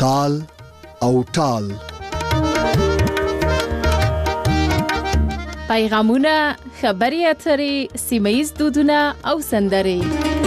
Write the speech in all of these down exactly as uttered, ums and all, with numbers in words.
تال او ټال. پیغامونه، خبري اترې، سیمه‌ییز دودونه او سندرې.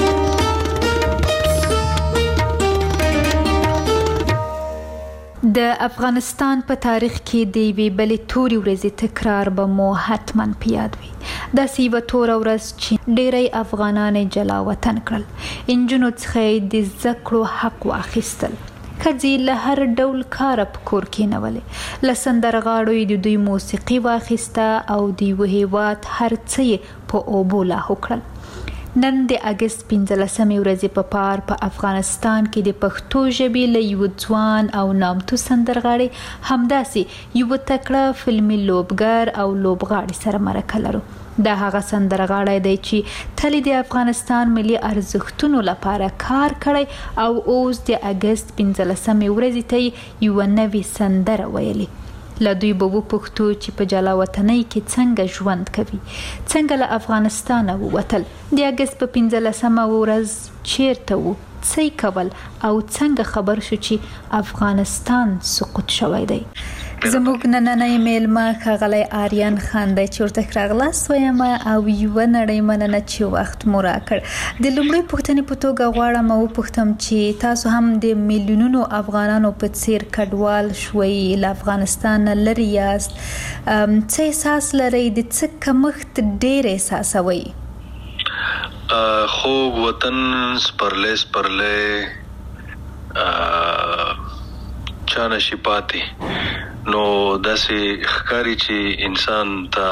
د افغانستان په تاریخ کې د یوې بلې تورې ورځې تکرار به مو حتما په یاد وي. داسې یوه توره ورځ چې ډېری افغانان یې جلا وطن کړل. نجونو څخه یې د زده کړو حق واخیستل. ښځې له هر ډول کاره په کور کېنولې. له سندرغاړو یې د دوی موسیقي واخیسته او د یوه هېواد هر څه یې په اوبو لاهو کړل. نن د اګست پنځلسمې ورځې په پار په افغانستان کې د پښتو ژبې له یو ځوان او نامتو سندرغاړي همداسې یو تکړه فلمي لوبګر او لوبغاړي سره مرکه لرو. دا هغه سندرغاړی دی چې تل د افغانستان ملي ارزښتونو لپاره کار کړی او اوس د اګست پنځلسمې ورځې ته یو نوې سندره ویلي. له دوی به وپوښتو چې په جلا وطنۍ کې څنګه ژوند کوي، څنګه له افغانستانه ووتل، د اګست په پنځلسمه ورځ چیرته وو، څه یې کول او څنګه خبر شو چې افغانستان سقوط شوی دی. زموږ نننۍ میلمه ښاغلی آریان خان دی چې ورته راغلاست وایم او یوه نړۍ مننه چې وخت مو راکړ. د لومړۍ پوښتنې په توګه غواړم وپوښتم چې تاسو هم د میلیونونو افغانانو په څیر کډوال شوئ، له افغانستان نه لرې یاست، څه احساس لرئ، د څه کمښت ډېر احساسوئ؟ خوږ وطن سپرلی سپرلی چا نشي پاتې. نو داسې ښکاري چې انسان ته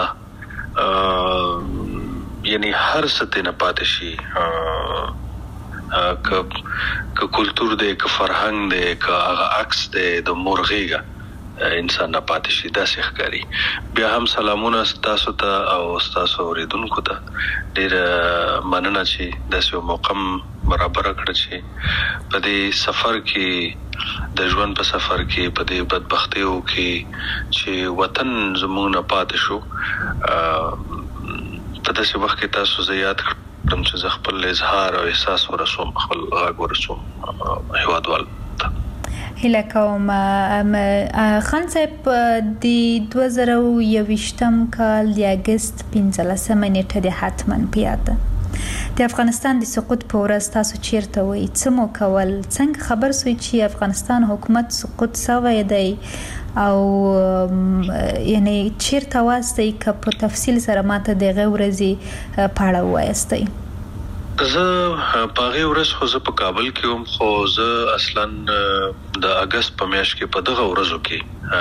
یعنی هر څه ته نه پاتې شي، که که کلتور دی، که فرهنګ دی، که هغه عکس دی د مرغېږه انسان نه پاتې شي، داسې ښکاري. بیا هم سلامونه ستاسو ته او ستاسو اوریدونکو ته. ډېره مننه چې داسې یو موقع برابره کړه چې په دې سفر کې، د ژوند په سفر کې، په دې بدبختیو کې چې وطن زموږ نه پاتې شو، په داسې وخت کې تاسو زه یاد کړم چې زه خپل اظهار او احساس ورسوم، خپل غږ ورسوم هیوادوال ته. هیله کوم خان صاحب د دوه زره یوویشتم کال د اګست پنځلسمه نیټه دې حتما په یاد ده. د افغانستان د سقوط په ورځ تاسو چیرته وئ، څه مو کول، څنګه خبر سوئ چې افغانستان حکومت سقوط شوی دی او یعنی چیرته واستئ؟ که په تفصیل سره ماته د هغې ورځې په اړه ووایاستئ. زه په هغې ورځ خو زه په کابل کې وم، خو زه اصلا د اګست په میاشت کې په دغه ورځو کې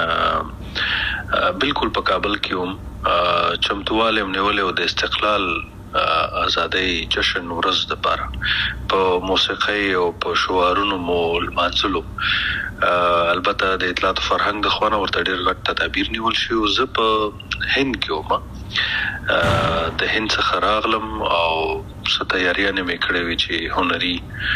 بالکل په کابل کې وم. چمتووالی م نیولی و د استقلال آزادۍ جشن ورځ دپاره، په موسیقۍ او په شعارونو مو لمانځلو. البته د اطلاعات و فرهنګ د خوا نه ورته ډېر غټ تدابیر نیول شوي و. زه په هند کې وم، د هند څخه راغلم او څه تیاریانې مې کړې وې چې هنري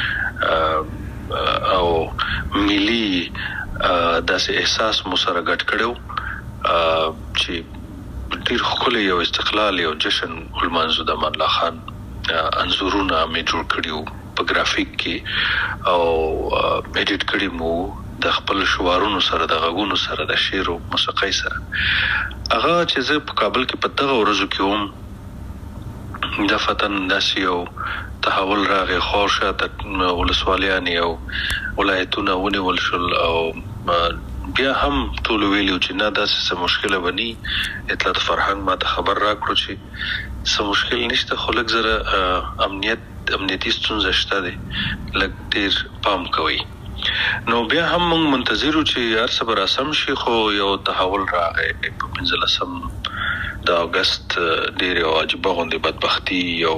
او ملي داسې احساس مو سره ګډ کړی و چې ډیر ښکلی یو استقلال یو جشن ولمانځو. د امان الله خان انځورونه مې جوړ کړي وو په ګرافیک کې او ایډیټ کړي مو د خپل شعارونو سره، د غږونو سره، د شعر او موسیقۍ سره. هغه چې زه په کابل کې په دغه ورځو کې وم، دفتن داسې یو تحول راغی، خور شاته ولسوالیانې او ولایتونه ونیول شول او بیا هم ټولو ویلو چې نه داسې څه مشکله به ني. اطلاعات فرهنګ ما ته خبر راکړو چې څه مشکل نشته، خو لږ زره امنیت امنیتي ستونزه شته دی، لږ ډېر پام کوئ. نو بیا هم موږ منتظر وو چې هر څه به راسم شي، خو یو تحول راغی په پنځلسم د اګست. ډېر یو عجیبه غوندې بدبختي، یو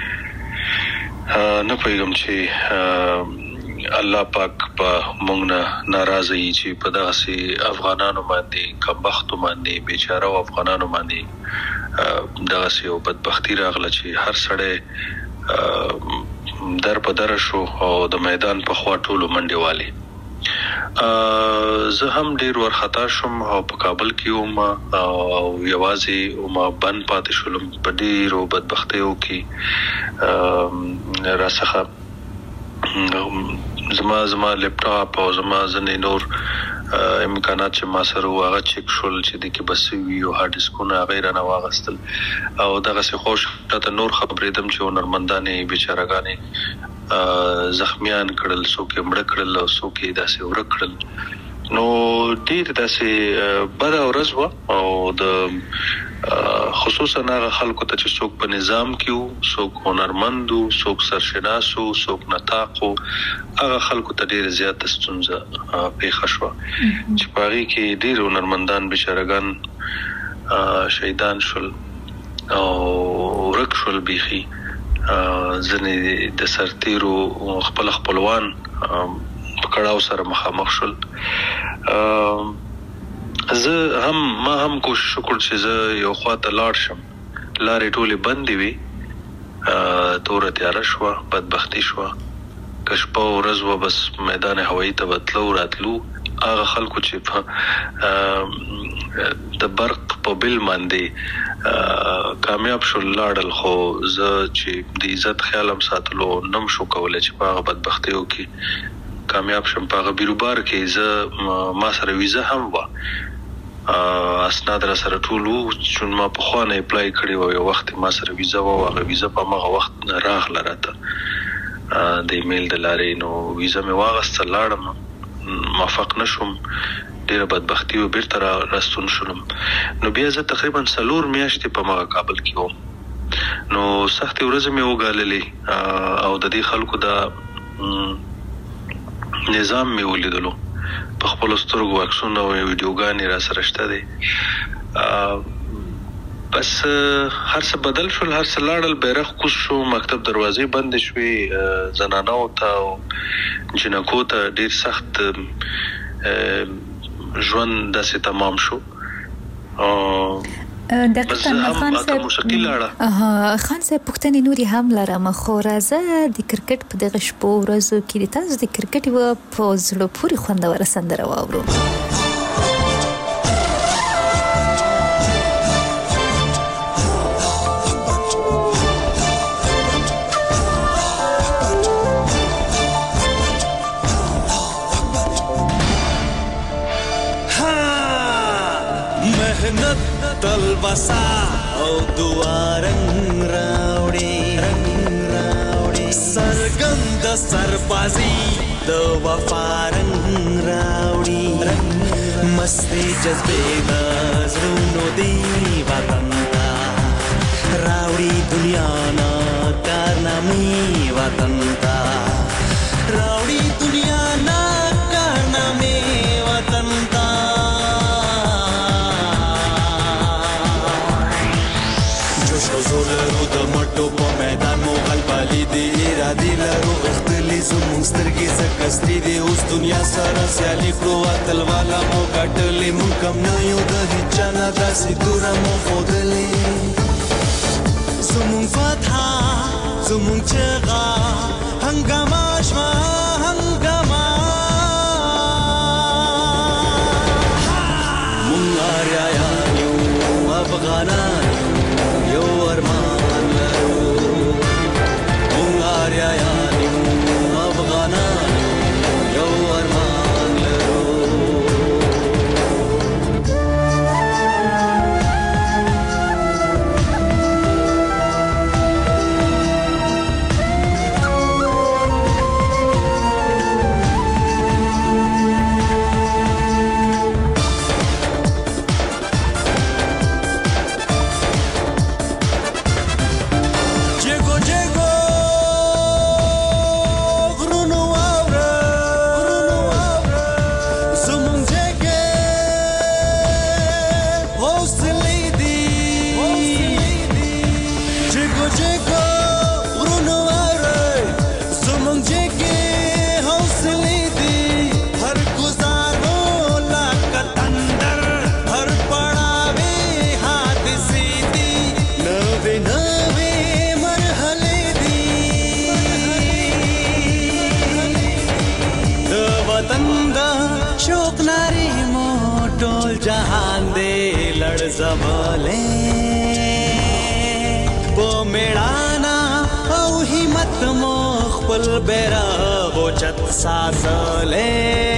نه پوهېږم چې الله پاک په موږ نه ناراضه یي چې په دغسې افغانانو باندې، کمبختو باندې، بیچاره افغانانو باندې دغسې یو بدبختي راغله چې هر سړی در په دره شو او د میدان په خوا ټولو منډې والې. زه هم ډېر ورخطا شوم او په کابل کې وم او یوازې وم، بند پاتې شولم په ډېرو بدبختیو کې. راڅخه زما زما لپټاپ او زما ځنې نور امکانات چې ما سره هغه چک شول چې د کې بس وی او هارد ډیسکونه غیر نه واغستل او دغه څه خوش ته نور خبرېدم چې هنرمندانې بیچارهګانې زخمیان کړل څوک یې مړ کړل او څوک یې داسې ورک کړل نو ډېر داسې بده ورځ وه او د خصوصا هغه خلکو ته چې څوک په نظام کې وو څوک هنرمند وو څوک سرشناس وو څوک نطاق وو هغه خلکو ته ډېره زیاته ستونزه پیښه شوه چې په هغې کې ډېر هنرمندان بیچارهګان شهیدان شول او ورک شول بیخي ځینې د سرتیرو خپل خپلوان په کړاو سره مخامخ شول زه هم ما هم کوشش وکړ چې زه یو خواته لاړ شم لارې ټولې بندې وي توره تیاره شوه بدبختي شوه که شپه او ورځ وه بس میدان هوایي ته به تلو راتلو هغه خلکو چې د برق په بل باندې کامیاب شول لاړل خو زه چې د عزت خیال هم ساتلو نم شو کولی چې په هغه بدبختیو کې کامیاب شم په هغه بیروبار کې زه ما سره ویزه هم وه اسناد را سره ټول وو چون ما پخوا نه اپلای کړی وو یو وخت ما سره ویزه وه هغه ویزه په هماغه وخت راغله راته د ایمیل د لارې نو ویزه مې واغسته لاړم موفق نه شوم ډېره بدبختي و بیرته راستون شولم نو بیا زه تقریبا څلور میاشتې په هماغه کابل کې وم نو سختې ورځې مې وګاللې او د دې خلکو دا نظام مې ولیدلو په خپلو سترګو عکسونه او ویډیوګانې را سره شته دی بس هر څه بدل شول هر څه لاړل بیرغ کوز شو مکتب دروازې بندې شوې زنانو ته او جنکو ته ډېر سخت ژوند داسې تمام شو دقیقاً خان صاحب خان صاحب پوښتنې نورې هم لرم خو راځه د کرکټ په دغه شپو ورځو کې د تاسو د کرکټ یوه په زړه پورې خوندوره سندره واورو تلوسا او دوارنگ راوڑی رنگ راوڑی سرگند سربازی دو وفارنگ راوڑی مستی جذبے نظرونو دی وطن تا راوڑی دنیا نا کارنامی وطن تا راوڑی دنیا نا کارنامی وطن تا زولرو د مټو په میدان مو غلبالي دی ارادي لرو اختلی زموږ سترګې زکستی دی اوس دنیا سره سیالي کړو اتل والا مو ګټلې مونږ کم نه یو د هیچا نه داسې توره مو ښودلې زموږ فتح زموږ چغه هنګامه شوه هنګامه مونږ آریایان یو افغانان یو ارمان لرو مونږ آریایان یو افغانان یو ارمان لرو जहान दे लड़ जबले बो मेड़ाना औ हिम्मत मो खपल बेरा بوچت سازلې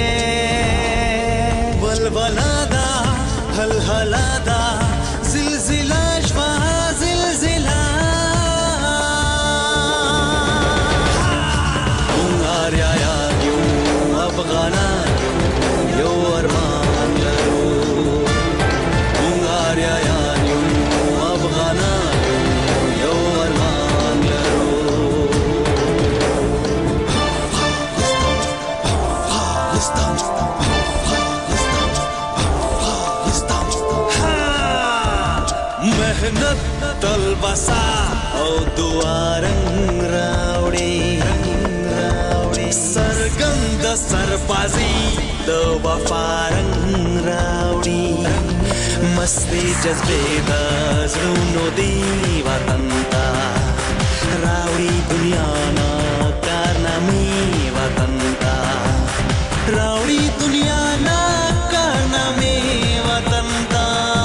ولولادا هلهلادا زلزلہ شوا زلزلہ مونږ یا یو افغانان یو ارمان لرو مونږ یا یو افغانان یو ارمان لرو मेहनत तलबसा او دوارنګ راوړي راوړي سرګند سربازي د وفارنګ راوړي مستی جذبه د زړونو دی وطن تا راوړي دنیا نا کارنامې وطن تا راوړي دنیا نا کارنامې وطن تا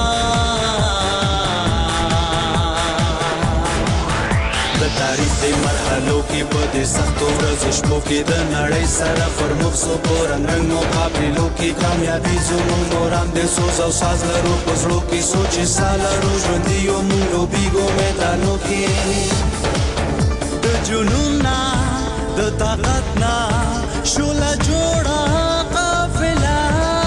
تاریخ د مرحلو کې په دې سختو ورځو شپو کې د نړۍ سره پر مخ سو پورنګ رنګ مقابلو کې کامیابي زموږ نوران د سوز او ساز لرو په زړو کې سوچ سالارو ژوندي یو موږ لوبېږو میدانو کې د جنون نه د طاقت نه شوله جوړه قافله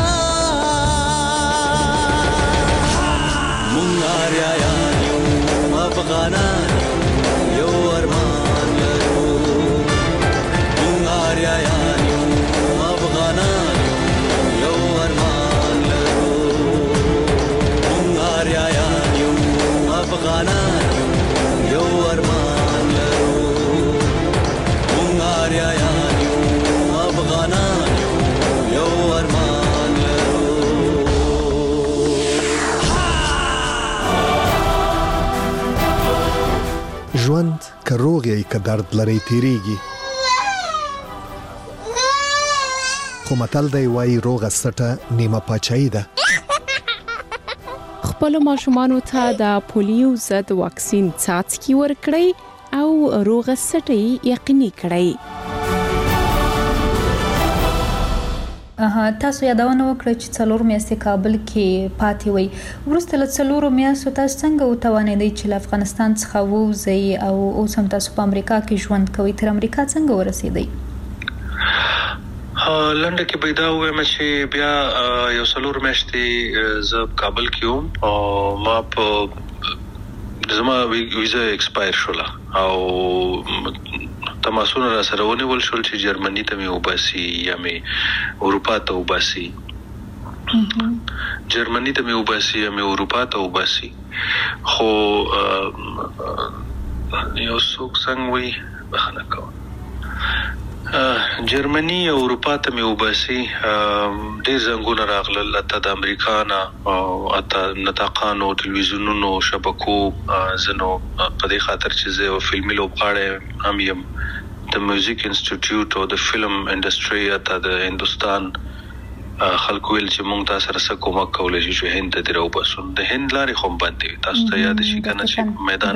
موږ اریایان یو افغانان یو ارمان لرو مونږ اریایان یو افغانان یو ارمان لرو مونږ اریایان یو افغانان یو ارمان لرو مونږ اریایان یو افغانان یو ارمان لرو ژوند که روغ یې که درد لري تیریږي خو متل دی وایي روغه سټه نیمه پاچاهي ده خپلو ماشومانو ته د پولیو ضد واکسین څاڅکي ورکړئ او روغه سټه یقیني کړئ. اها تاسو یادونه وکړه چې څلور میاشتې کابل کې پاتې وي وروسته له څلورو میاشتو تاسو څنګه وتوانېدئ چې له افغانستان څخه ووځئ او اوس هم تاسو په امریکا کې ژوند کوئ تر امریکا څنګه ورسېدئ؟ لنډه کې پیدا وم چې بیا یو څلور میاشتې زه کابل کې وم او ما په زما ویزا ایکسپایر شوله او تماسونه را سره ونیول شول چې جرمني ته مې وباسي یا مې اروپا ته وباسي جرمني ته مې وباسي یا مې اروپا ته وباسي خو یو څوک څنګه وي بخنه کوم جرمني او اروپا ته مې وباسي ډېر زنګونه راغلل اته د امریکا نه او اته نطاقانو ټلویزیونونو شبکو زنو په دې خاطر چې زه فلمي لوبغاړی هم یم د میوزیک انسټیټیوټ او د فلم انډستری اته د هندستان خلکو ویل چې مونږ تاسو سره څه کومک کولای شو چې هند ته درو باسو د هند لارې خو باندې تاسو ته یاد شي کنه چې میدان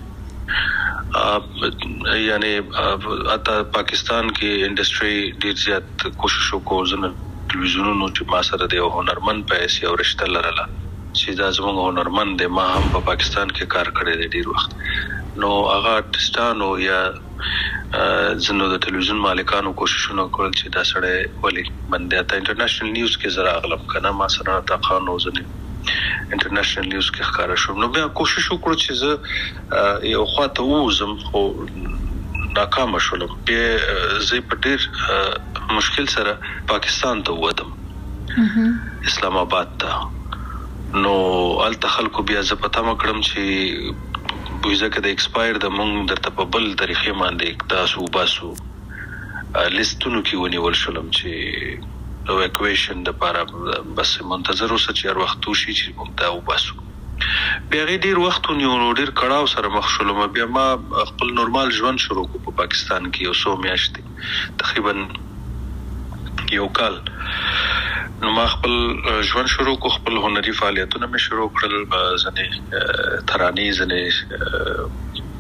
یعنی اته پاکستان کې انډستری ډیر زیات کوشش وکړ زنه ټلویزیونونو چې ما سره د هنرمند پیسې او رشتہ لرله چې دا زموږ هنرمند دی ما هم په پاکستان کې کار کړی دی ډیر وخت نو هغه ارتستانو یا زنه د ټلویزیون مالکانو کوششونه کول چې دا سره ولې باندې ته انټرنیشنل نیوز کې زرا اغلب کنه ما سره تا قانون زنه انټرنیشنل نیوز کې ښکارا شو نو بیا کوشش وکړو چې زه یو خواته وزم خو ناکام شولم بیا زه په ډیر مشکل سره پاکستان ته ووتم اسلام آباد ته نو الته خلکو بیا زه پته مکړم چې ویزا کې د ایکسپایر د مونږ درته په بل طریقې باندې تاسو باسو لیستونو کې ونیول شولم چې evacuation د لپاره بس منتظر اوسه چې هر وخت وشي چې موږ دا وباسو بیا غي ډیر وخت ونیو ډیر کړهو سره مخ شولم بیا ما خپل نورمال ژوند شروع کو په پاکستان کې یو څو میاشتې تقریبا یو کال نو ما خپل ژوند شروع کو خپل هنري فعالیتونه مې شروع کړل ځنې ترانې ځنې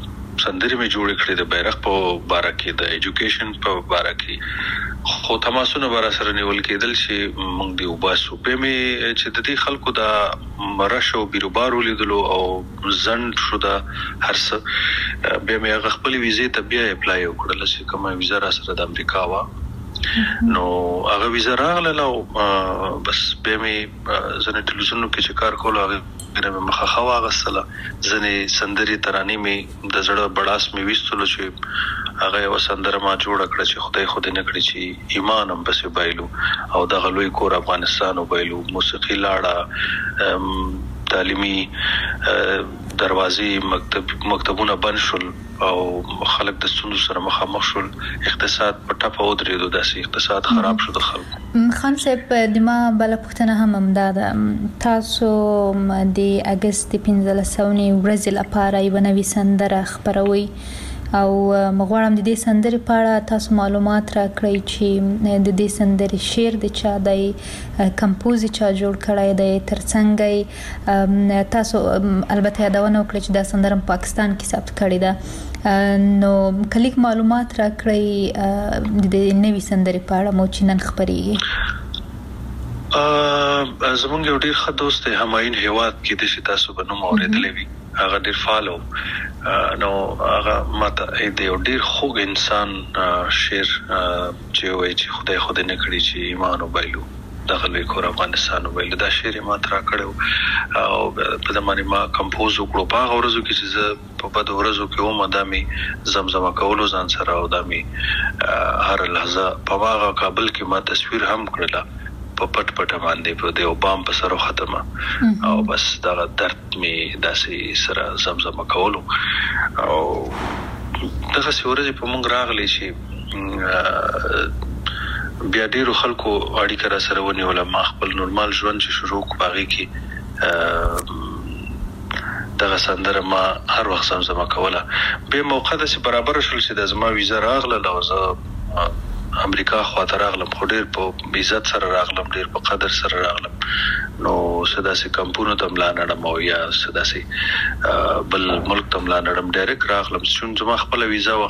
سندري مې جوړ کړې د بیرغ په باره کې د ایجوکیشن په باره کې خو تماسونه بار سره نیول کېدل چې موږ دی وباسو به مې چې د دې خلکو د مرشو بیروبارو لیدلو او زن شو د هرڅ به مې هغه خپل ویزې ته بیا اپلای وکړل چې کومه ویزه را سره د امریکا وا نو هغه ویزه راغله او بس به مې زنه ټلویزیون کې چې کار کول هغه مې مخه خوا غسله ځنې سندري ترانې مې د زړه بڑاس مې وستلو چې هغه یو سندره ما جوړ کړ چې خدای خو دې نه کړی چې ایمان هم بس بایلو او د غلوی کور افغانستان وبایلو موسیقي لاړه تعلیمي دروازې مکتب مکتبونه بند شول او خلک د ستونزو سره مخامخ شول اقتصاد په ټاپه ودرېدو داسې اقتصاد خراب شو د خلکو خان صاحب د ما بل پښتنه هم امداده تاسو د اگست پنځلسمې ورځې لپاره یو نوې سندره خبروي او مغواړم د دې سندرې په اړه تاسو معلومات راکړئ چې د دې سندرې شعر د چا دی کمپوز چا جوړ کړی دی ترڅنګ تاسو البته یادونه وکړئ چې دا سندره په پاکستان کې ثبت کړې ده نو کلیک معلومات راکړئ د دې نوې سندرې په اړه مو چې نن خبرېږي ا زمونږ یو ډیر ښه دوست همایون هیواد کې د شي تاسو به نو اوریدلې وي هغه ډیر فالو نو هغه ماته د یو ډیر خوږ انسان شعر چې وایي چې خدای خو دې نه کړی چې ایمان وبایلو دغه لوی کور افغانستان وبایلو دا شعر ما ترا کړو او په زمانه ما کمپوز وکړو په هغه ورځو کې چې په بد ورځو کې و مدامي زمزمه کولو ځان سره او دامي هر لحظه په هغه کابل کې ما تصویر هم کړل په پټ پټ باندې په دیو بام په سره ختمه او بس دا درد می داسې سره زمزمه کولو او دغه سورې په مونږ راغلی شي بیا ډیرو خلکو اړیکه را سره ونیول ما خپل نورمال ژوند چې شروع باغی کې دغه سندره ما هر وخت زمزمه کوله به موقع د برابر شول چې د زما ویزه راغله لوزه امریکا خواته راغلم خو ډیر په عزت سره راغلم ډیر په قدر سره راغلم نو سداسي کمپونو ته ملانړم او یا سداسي بل ملک ته ملانړم ډایرک راغلم چې زما خپل ویزا و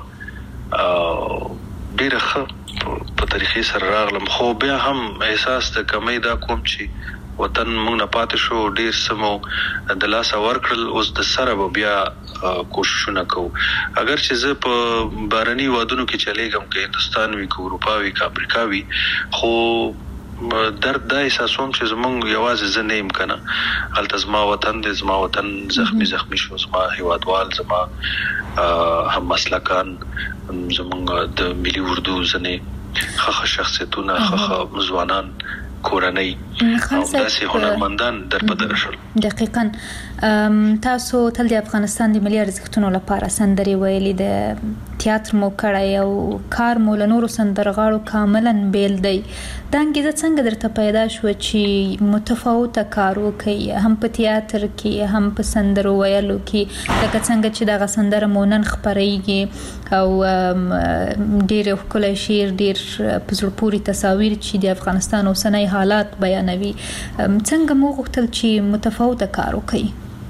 ډیر ښه په طریقې سره راغلم خو بیا هم احساس د کمی دا کوم چې وطن موږ نه پاتې شو ډیر سمو د لاس اور کړل اوس د سره بیا کوششونه کوو اگر چې زه په بارني وادونو کې چلےګم کې هندستان وی کو اروپا وی کا افریقا وی خو درد دا احساسوم چې زمونږ یوازې زه نه یم کنه هلته زما وطن د زما وطن زخمی زخمی شو زما هیوادوال زما هم مسلکان زمونږ د ملي اردو ځنې خخ شخصیتونه خخ ځوانان کورنۍ او داسې هنرمندان در په درشل دقیقاً تاسو تل د افغانستان د ملي ارزښتونو لپاره سندري ویلي د تیاتر مو کړی او کار مو له نورو سندرغاړو کاملا بیل دی دا انګیزه څنګه درته پیدا شو چې متفاوته کار وکړئ هم په تیاتر کې هم په سندرو ویلو کې لکه څنګه چې دغه سندره مو نن خپرېږي او ډېر ښکلی شعر ډېر په زړه پورې تصاویر چې د افغانستان اوسنی حالات بیانوي څنګه مو غوښتل چې متفاوته کار وکړئ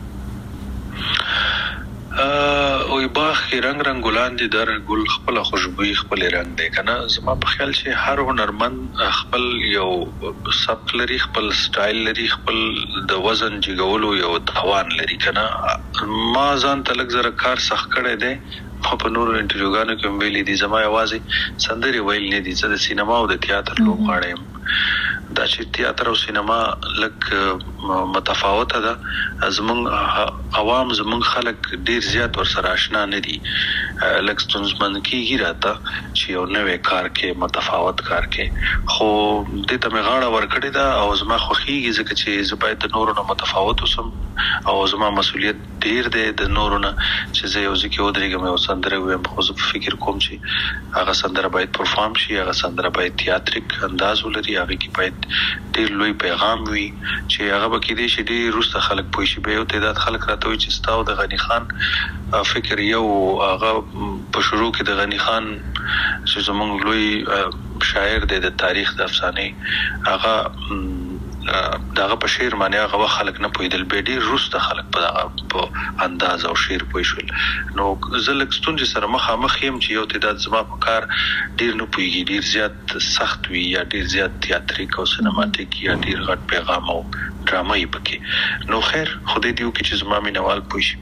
او باغ کې رنگ رنگ ګلان دي در ګل خپل خوشبوئی خپل رنگ دی کنه زما په خیال چې هر هنرمند خپل یو سبک لري خپل سټایل لري خپل د وزن جګولو یو توان لري کنه ما ځان تلک زره کار سخت کړی دی په نورو انټروګانو کې ویلي دي زما یوازې سندري ویل نه دي چې د سینما او د تیاتر لوبغاړم دا چې تیاتر او سینما لک متفاوته ده زمونږ عوام زمونږ خلک ډیر زیات ور سره آشنا نه دي لک ستونزمن کیږي راته چې یو نوې کار کې متفاوت کار کې خو د ته مغاړه ورکړی دا او زما خوخیږي ځکه چې زه باید د نورو نه متفاوت اوسم او زما مسؤلیت ډیر دی د نورو نه چې زه یو ځکه ودرېږم او سندره وایم خو زه فکر کوم چې هغه سندره باید پرفارم شي هغه سندره باید تیاتریک انداز ولري هغه کې باید ډیر لوی پیغام وي چې هغه به کې دي چې ډیر روسته خلک پوي شي به یو تعداد خلک راته وي چې ستاو د غنی خان فکر یو هغه په شروع کې د غنی خان چې زمونږ لوی شاعر دی د تاریخ د افسانه هغه داغه په شعر باندې هغه خلک نه پویدل به ډیر روسته خلک په په انداز او شعر پوي شول نو زلک ستونزې سره مخامخ يم چې یو تعداد زما په کار ډیر نه پويږي ډیر زیات سخت وي یا ډیر زیات تیاتریک او سینماتیک یا ډیر غټ پیغام او ډرامه یې پکې نو خیر خدای دې وکړي چې زما مینوال پوي شي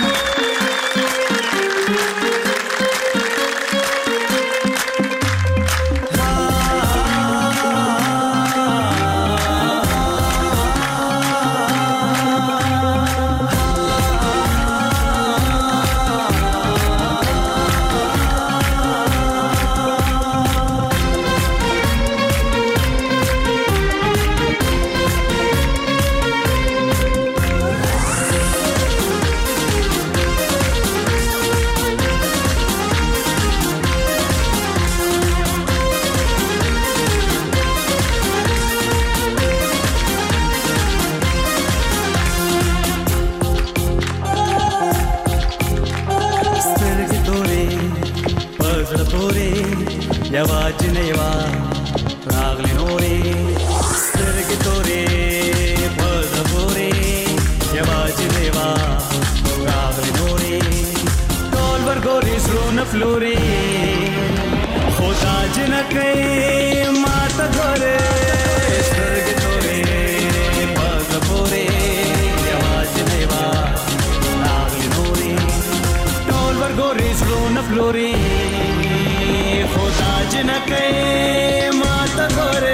یواج نیوا راغلی نورې سترګې تورې پز پورې یواج نیوا راغلی نورې ټول ورګورې زړونه فلورې خدا جنکې ماته ګورې سترګې تورې پز پورې یواج نیوا راغلی نورې ټول ورګورې زړونه فلورې خدا جنکې ماته ګورې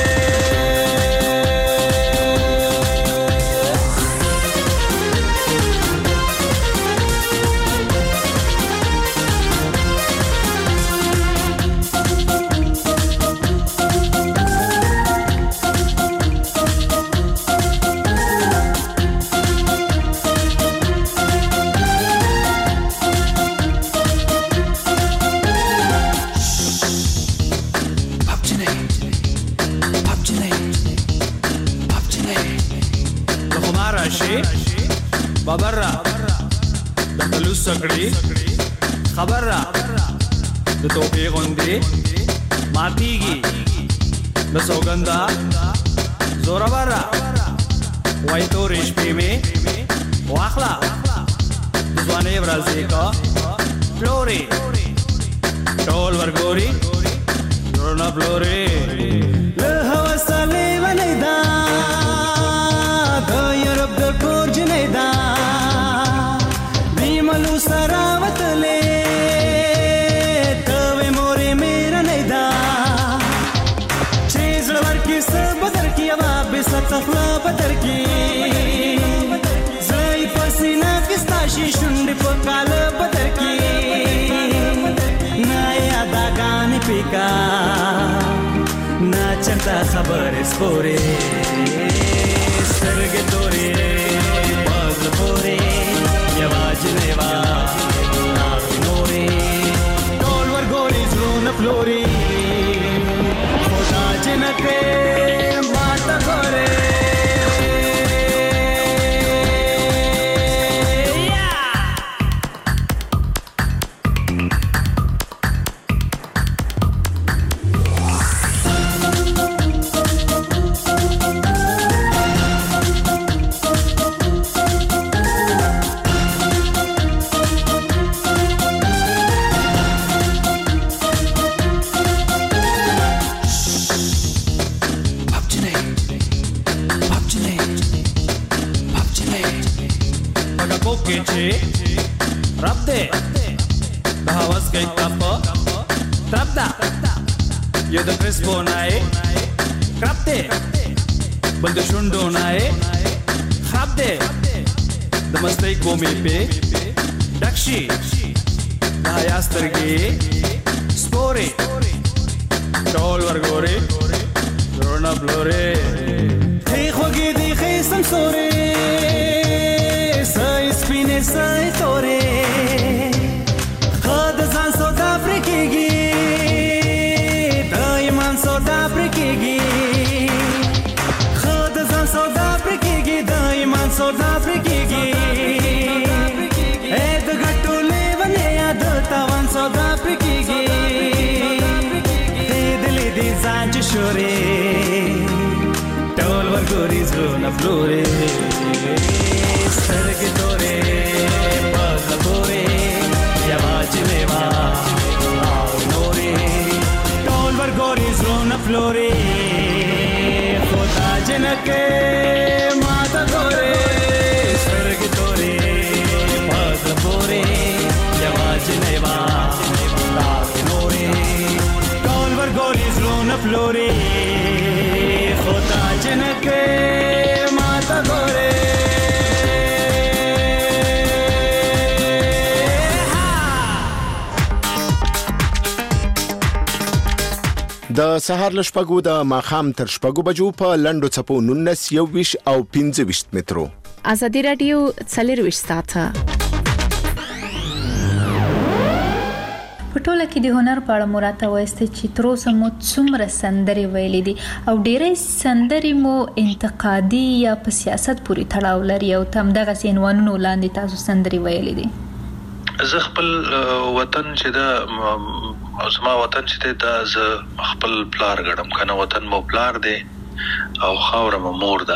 خبر را د فلوس سکړي خبر را د توپې غوندې ماتيږي د سوګندا زورا برا وای تو رشپې مې واخلا ځوانې ورځې کا فلوري ټول ورګوري ورنا فلوري له هوسلې ونیدا د یورپ د کور جنیدا بیملو سراوتلې ته مورې مېر نیدا چې زړور کې سب بدر کې وا به ستخلا بدر کې زای پسینا پستاشي شونډې په کال بدر کې نه یادا غان پکا نه چنتا خبر سپورې سترګې تورې باز پورې یواج نیوا نورې ټول ورګورې زړونه فلوري خدا جنکې ماته ګورې Dakshi, daya stargi, spore, tol vargore, rona blore. Hey khogi di hey samsore, sai spine sai tore. Khad zan soda prikegi, daiman soda prikegi. Khad zan soda prikegi, daiman soda prikegi. تاوان سودا پرکیږي دې دلې دې ځان چې شورې ټول ورګوري زړونه فلورې سترګې تورې پزه پورې یواځې لیوا او نورې ټول ورګوري زړونه فلورې خو تا جنکې ماته ګورې سترګې تورې پزه پورې یواځې لیوا او نورې ټول ورګوري زړونه فلورې خدا جنکه ماتا ګوره د سهار لشپګو د ماخام تر شپګو بجو په لندو چپو نونس یو ویش او پنځه ویش مترو ازادي رادیو څلرویشت ساعته په ټوله کې د هنر په اړه مراته وایسته چې تر اوسه مو څومره سندرې ویلې دي او ډېرې سندرې مو انتقادي یا په سیاست پورې تړاو لري او تم دغه عنوانونو لاندې تاسو سندرې ویلې دي. زه خپل وطن چې دا زما وطن چې دا زه خپل پلار ګڼم کنه وطن مو پلار دی او خاور مو مور ده.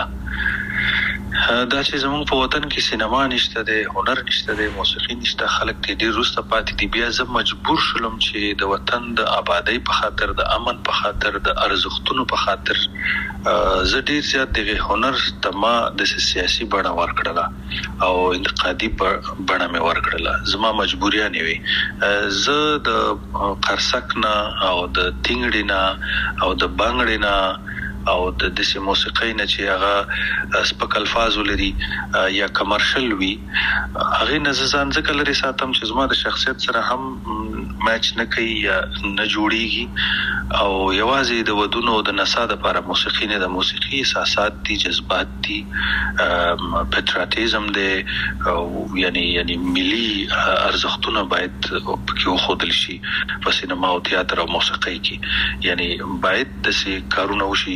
دا چې زموږ په وطن کې سینما نشته دی هنر نشته دی موسیقي نشته خلک دې ډېر وروسته پاتې دي بیا زه مجبور شولم چې د وطن د آبادۍ په خاطر د امن په خاطر د ارزښتونو په خاطر زه ډېر زیات د هنر ته ما د سیاسي بڼه ورکړله او انتقادي بڼه مې ورکړله زما مجبوریانې وي. زه د قرصک نه او د تینګړې نه او د بنګړې نه او د دې موسیقۍ نه چې هغه سپک الفاظ ولري یا کمرشل وي هغه نه ځان ځکه لري ساتم چې زما د شخصیت سره هم میچ نه کوي یا نه جوړیږي او یوازې د ودونو د نسا د لپاره موسیقي نه د موسیقي احساسات دي جذبات دي پټریاټیزم دی یعنی یعنی ملي ارزښتونه باید پکې وښودل شي په سینما او تیاتر او موسیقۍ کې یعنی باید داسې کارونه وشي.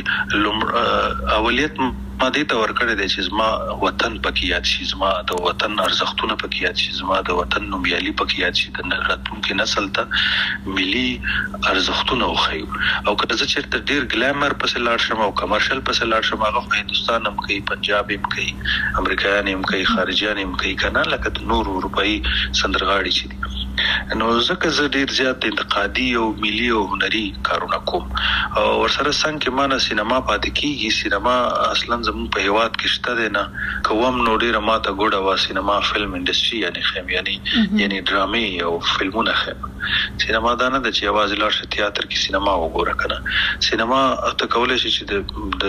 اولیت ما دې ته ورکړی دی چې زما وطن پکې یاد شي زما د وطن ارزښتونه پکې یاد شي زما د وطن نومیالي پکې یاد شي د راتلونکي نسل ته ملي ارزښتونه وښیو او که زه چېرته ډېر ګلیمر پسې لاړ شم او کمرشل پسې لاړ شم هغه خو هندوستان هم کوي پنجاب هم کوي امریکایان هم کوي خارجیان هم کوي که نه لکه د نورو اروپایي سندرغاړي چې دي نو ځکه زه ډېر زیات انتقادي او ملي او هنري کارونه کوم او ورسره څنګ کې مانه سینما پاتې کېږي سینما اصلا زموږ په هیواد کې شته دی نه کوم نو ډېره ماته ګوډه وه سینما فلم انډسټري یعنی خیم یعنی یعنی ډرامې او فلمونه خیم سینما دا نه ده چې یوازې لاړ شه تیاتر کې سینما وګوره که نه سینما ته کولی شي چې د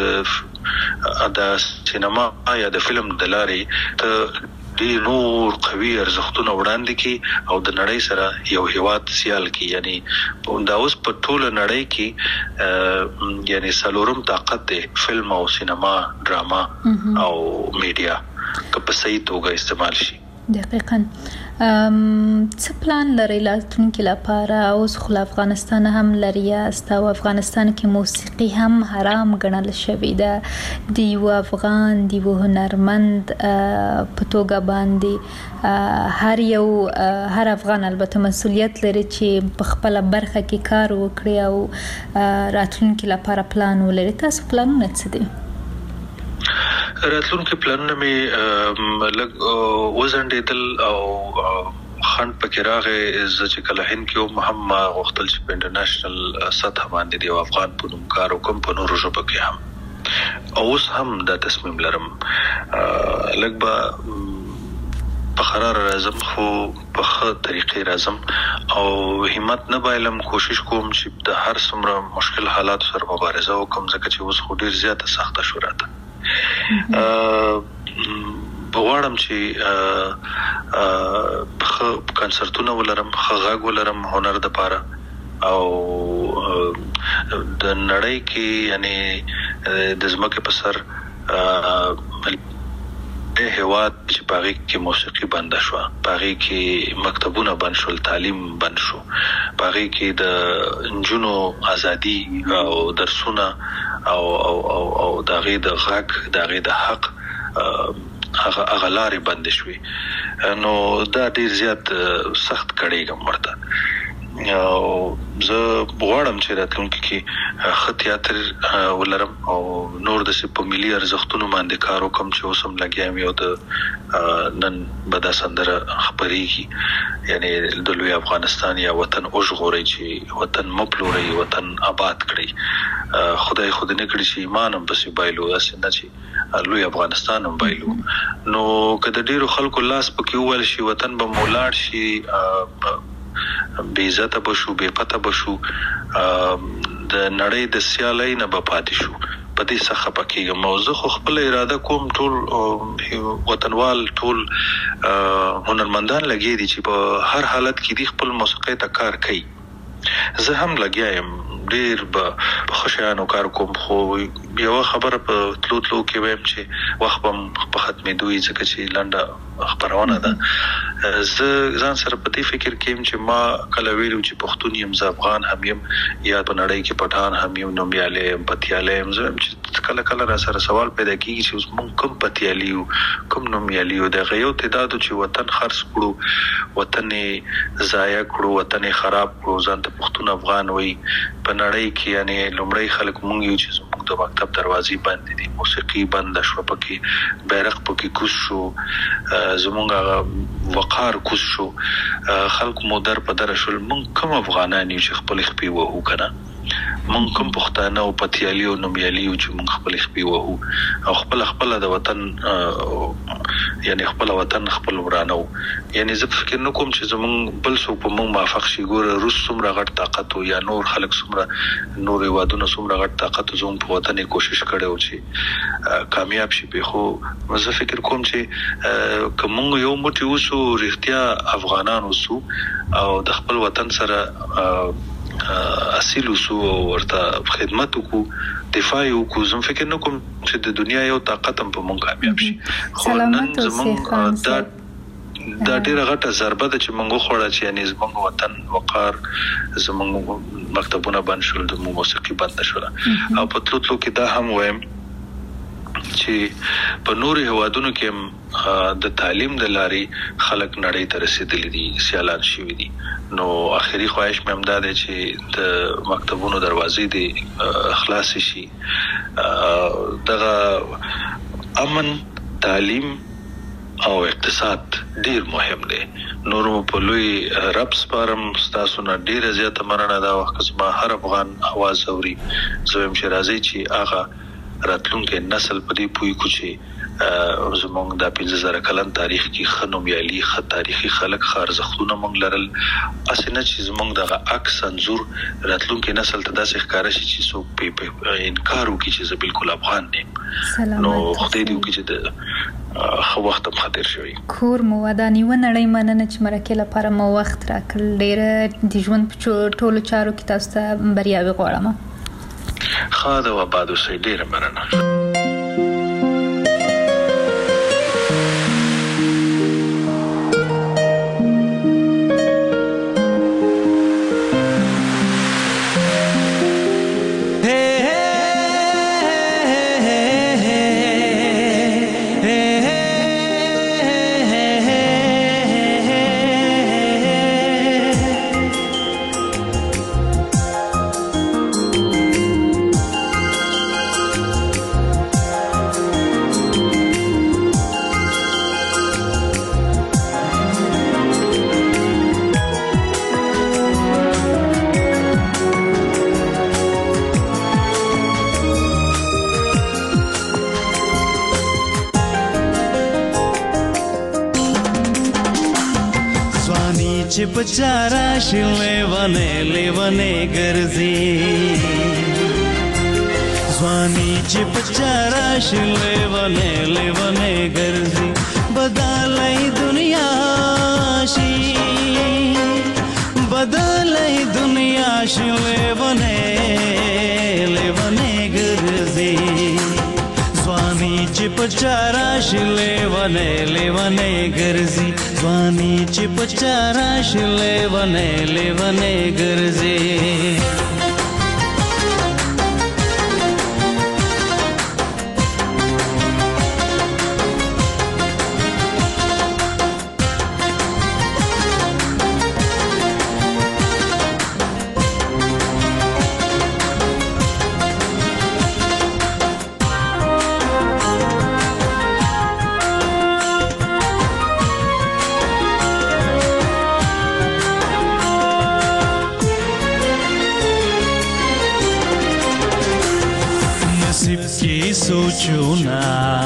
د سینما یا د فلم د لارې ته ډېر نور قوي ارزښتونه وړاندې کړي او د نړۍ سره یو هیواد سیال کړي یعنی دا اوس په ټوله نړۍ کې یعنی څلورم طاقت دی فلم او سینما ډراما او میډیا که په صحیح توګه استعمال شي. دقیقاً څه پلان لري راتلونکي لپاره اوس خو افغانستان هم لري است او افغانستان کې موسیقي هم حرام ګڼل شوې ده د یو افغان د یو هنرمند په توګه باندې هر یو هر افغان البته مسؤلیت لري چې په خپل برخه کې کار وکړي او راتلونکي لپاره پلان ولري. تاسو پلانونه څه دي؟ راتلونکي پلانونه مې لږ وزنډېدل او خنډ پکې راغی زه چې کله هند کې وم هم ما غوښتل چې په انټرنیشنل سطح باندې د یو افغان په نوم کار وکړم په نورو ژبو کې هم او اوس هم دا تصمیم لرم لږ به په قرار راځم خو په ښه طریقې راځم او همت نه بایلم کوشش کوم چې د هر څومره مشکل حالاتو سره مبارزه وکړم ځکه چې اوس خو ډېر زیاته سخته شو راته غواړم چې ښه کنسرتونه ولرم ښه غږ ولرم هنر دپاره او د نړۍ کې یعنی د ځمکې په سر د هیواد چې پاغي کې موسیقي بند شو پاغي کې مکتبونه بند شول تعلیم بند شو پاغي کې د انجونو ازادي او درسونه او او او, او دغه د غږ دغه د حق هغه اغلارې بند شوي نو دا ډیر زیات سخت کړيږم ورته او زه غواړم چې راتلونکي کې ښه تیاتر ولرم او نور د په ملي ارزښتونو باندې کار وکم چې اوس هم لګیام یو د نن به دا سندره خبرېږي یعنی د لوی افغانستان یا وطن وژغورئ چې وطن مپلورئ وطن آباد کړئ خدای خود نه کړي چې ایمان هم پسې بایلو داسې نه چې لوی افغانستان هم بایلو نو که د ډیرو خلکو لاس پکې وویل شي وطن به مولاړ شي بې عزته بشو بې پته بشو د نړۍ د سیالۍ نه به پاتې شو په دې څخه پکېږم موضوع خو خپل اراده کوم ټول وطنوال ټول هنرمندان لګي دي چې په هر حالت کې دي خپل موسیقۍ ته کار کوي زه هم لګیا یم ډیر په خوشانو کار کوم خو یو خبره په تلو تلو کې ویم چې وخت هم په ختمې دوی ځکه چې لنډه خبرونه ده زه ځان سره په دې فکر کې چې ما کله ویلو چې پښتون یم زه افغان هم یم یا په نړۍ کې پټان هم یم نومیالی یم پتیالی یم زه چې کله کله را سره سوال پیدا کیږي چې اوس موږ کوم پتیالی یو کوم نومیالی یو دغه یو تعداد چې وطن خرڅ کړو وطن ضایع کړو وطن خراب کړو ځان ته پښتون افغان وي په نړۍ کې یعنی لومړی خلک مونږ یو چې زموږ د مکتب دروازې بندې دي موسیقي بند شو پکې بیرغ پکې کوز شو زموږ هغه وقار کوز شو خلک مو در په در شول مونږ کوم افغانان یو چې خپل خپې وهو کنه مونږ کوم پښتانه او پتیالي او نومیالي او چې مونږ خپل خپې وهو او خپل خپل د وطن یعنی خپل وطن خپل ورانو یعنی زه فکر نه کوم چې زمونږ بل څوک په مونږ موافق شي ګوره روس څومره غټ طاقت او یا نور خلک څومره نور هیوادونه څومره غټ طاقت زموږ په وطن کوشش کړي چې کامیاب شي به خو زه فکر کوم چې کوم یو موټی وسو رښتیا افغانان وسو او د خپل وطن سره اصیل وسو ورته خدمت وکړو دفاع وکړو زم فکر نه کوم چې د دنیا یو طاقت هم په مونږ کامیاب شي خو نن زموږ دا دا ډیره غټه ضربه ده چې مونږ خوړه چې یعنی زموږ وطن وقار زموږ مکتبونه بند شول د موسیقي بند شول او په تلو تلو کې دا هم وایم چې په نورو هوادونو کې د تعلیم د لارې خلک نړۍ ته رسیدلي دي سیالان شوي دي نو اخري خواهش مې هم دا دی چې د مکتبونو دروازې دي خلاص شي دغه امن تعلیم او اقتصاد ډیر مهم دی نورو په لوی رب سپارم تاسو نه ډیر زیاته مننه دا وخت زما هر افغان आवाज اوري زویم چې راځي چې هغه راتلونکي نسل په دې پوي کوچي زمونږ د پنځه زره کلن تاریخ کې خنومیالي خ تاریخي خلک خارزختونه مونږ لرل اسنه چې زمونږ د عکس انزور راتلونکي نسل ته داسې ښکارا شي چې څوک په انکار وکړي چې زه بالکل افغان یم نو خدای دې وکړي چې د خو وخت هم خاطر شوی کور مو ودانی و نړۍ مننه چې مرکه لپاره مو وخت راکړل ډېر د ژوند په ټولو چارو کې تاسو ته بریاوي غواړم خاده و بعد سې ډېر مننه बचारा शिले वने ले वने गर्जी स्वानी च बचारा शिले वने ले वने गर्जी बदलाई दुनिया शी बदलाई दुनिया शिले वने ले वने गर्जी स्वानी च बचारा शिले वने ले वने गर्जी स्वानी च बचारा शिले वने ले वने गर्जी नसीब की सोचूना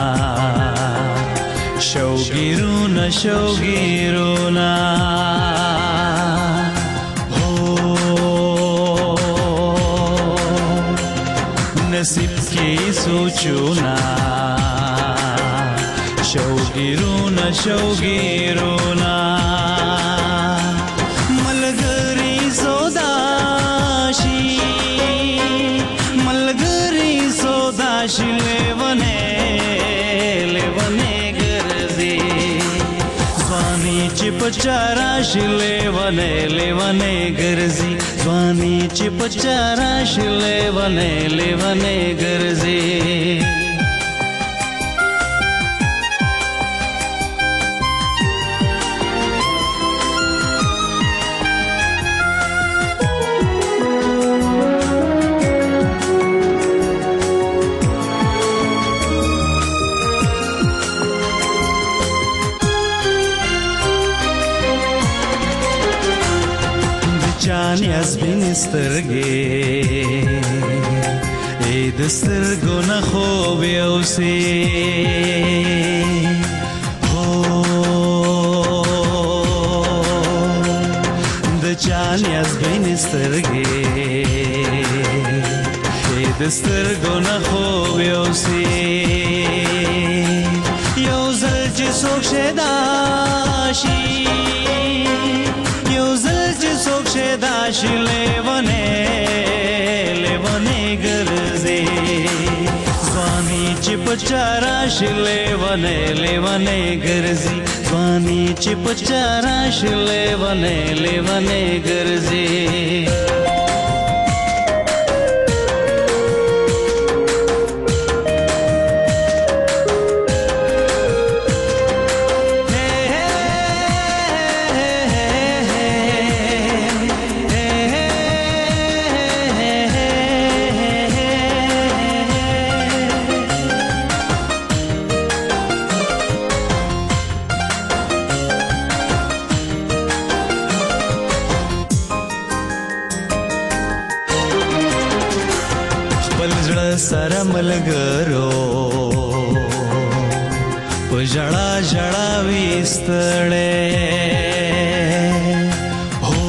शौगिरूना शौगिरूना हो नसीब की सोचूना शौगिरूना शौगिरूना मलगरी सोदाशी मलगरी सोदाशी लेवने लेवने गरजे स्वानीची पचाराशी लेवने लेवने गरजे स्वानीची पचाराशी लेवने लेवने गरजे Čanjas binisterge e destergo na khobio se ho de čanjas binisterge e destergo na khobio se yo zal je sokshdashi दाशी लेवने लेवने गरजे स्वानीची पचाराशी लेवने लेवने गरजे स्वानीची पचाराशी लेवने लेवने गरजे सर मलगरो पजड़ा जड़ा विस्तळे हो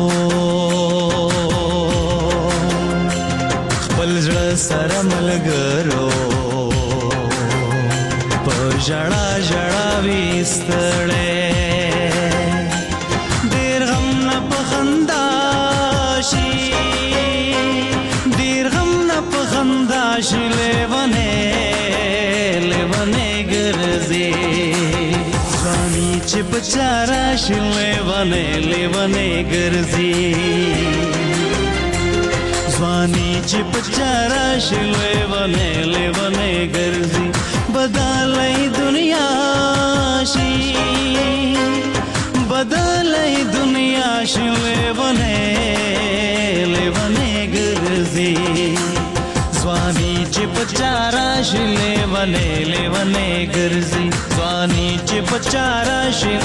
पलजड़ सर मलगरो पजड़ा जड़ा विस्तळे देर गम न पखंदाशी खंदाशी लेवने लेवने गरजे स्वानीची पचाराशी लेवने लेवने गरजे स्वानीची पचाराशी लेवने लेवने गरजे बदलाई दुनियाशी बदलाई दुनियाशी लेवने लेवने गरजे स्वानीची पचाराशी लेवने लेवने गरजे स्वानीची पचाराशी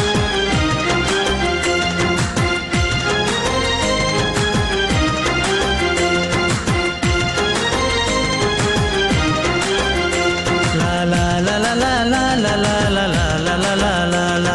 ला ला ला ला ला ला ला ला ला ला ला ला ला ला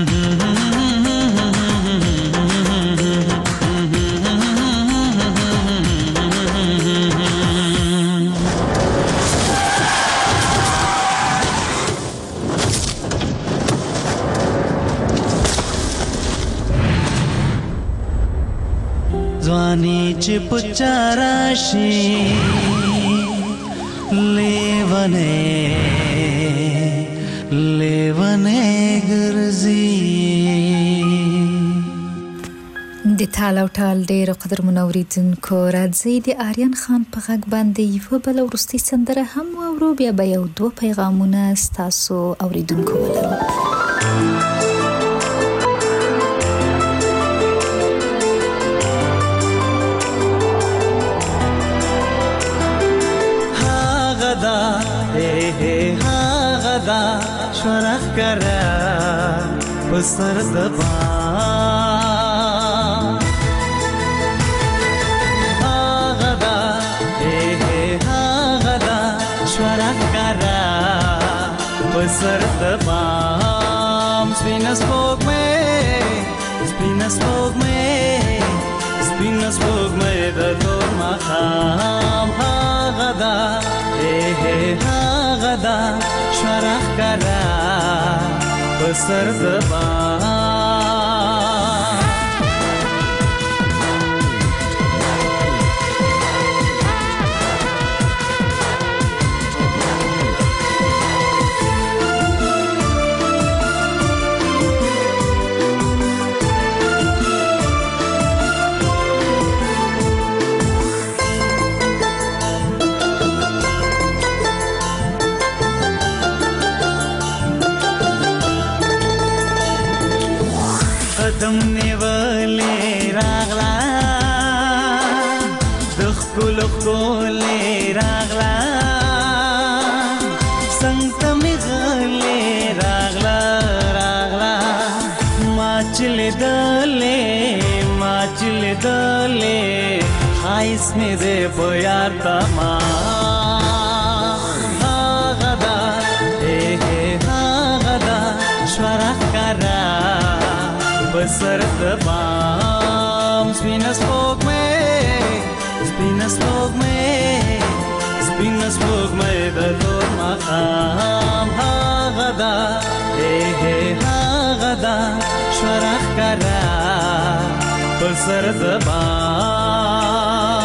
स्वानीची पचाराशी लेवने लेवने गरजे د تال او ټال ډېر قدر منوریدونکو راځي د آریان خان په غږ باندې یو بل ورستي سندره هم اورو بیا به یو دوه پیغامونه ستاسو اوریدونکو ولرو غدا شورخ کرا بسر دبا غدا اے غدا بسر دبام سپین سپوږ مې سپین سپوږ مې سپین سپوږ مې د تور ماښام هغه ده هغه ده شرخ کرا بسر دبام قدم نیولې راغلا د ښکلو ښکلې راغلا څنګ ته مې غلې راغلا راغلا ما چې لیدلې ما چې لیدلې ښایست مې دی په یار تما هغه ده هغه ده شرخ کرا بسر دبام سپین سپوږ مې سپین سپوږ مې سپین سپوږ مې د تور ماښام هغه ده هغه ده شرخ کرا بسر دبام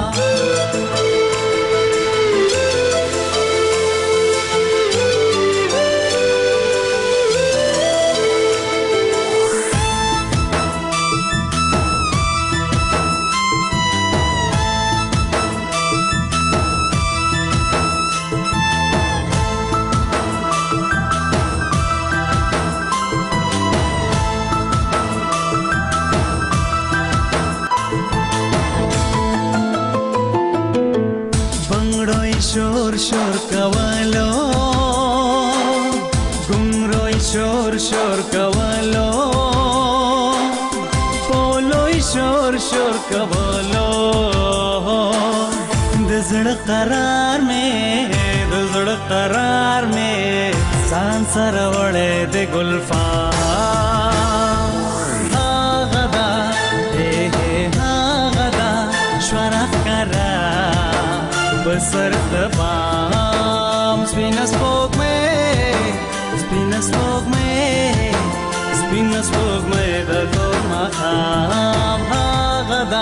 شور شور کولو ګمروي شور شور کولو پولوي شور شور کولو د زړه قرار مې د زړه قرار مې ځان سره وړې د ګلفام هغه ده هغه ده شرخ کرا بسر دبام سپین سپوږ مې سپین سپوږ مې سپین سپوږ مې د تور ماښام هغه ده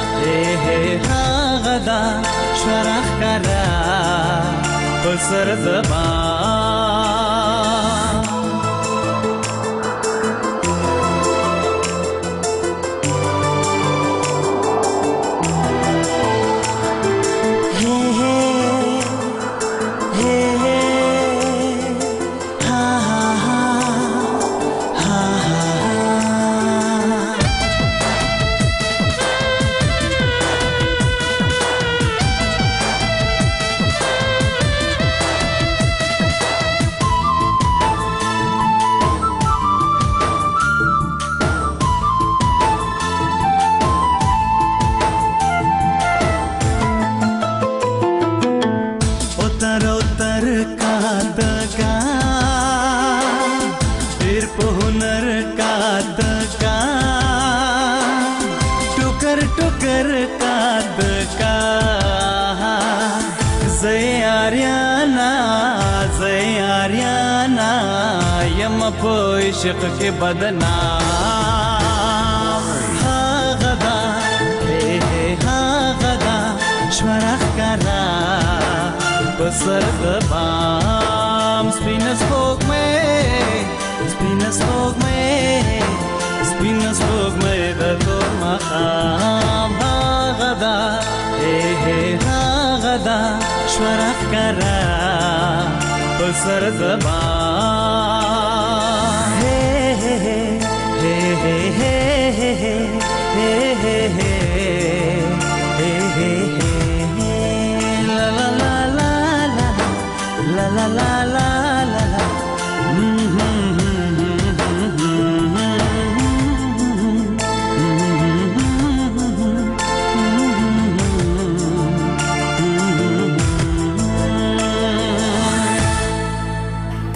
هغه ده شرخ کرا بسر دبام عشق کے بدنام هغه ده هغه ده شرخ کرا بسر دبام سپین سپوږ مې سپین سپوږ مې سپین سپوږ مې د تور ماښام هغه ده هغه ده شرخ کرا بسر دبام la la la la la la la la la la la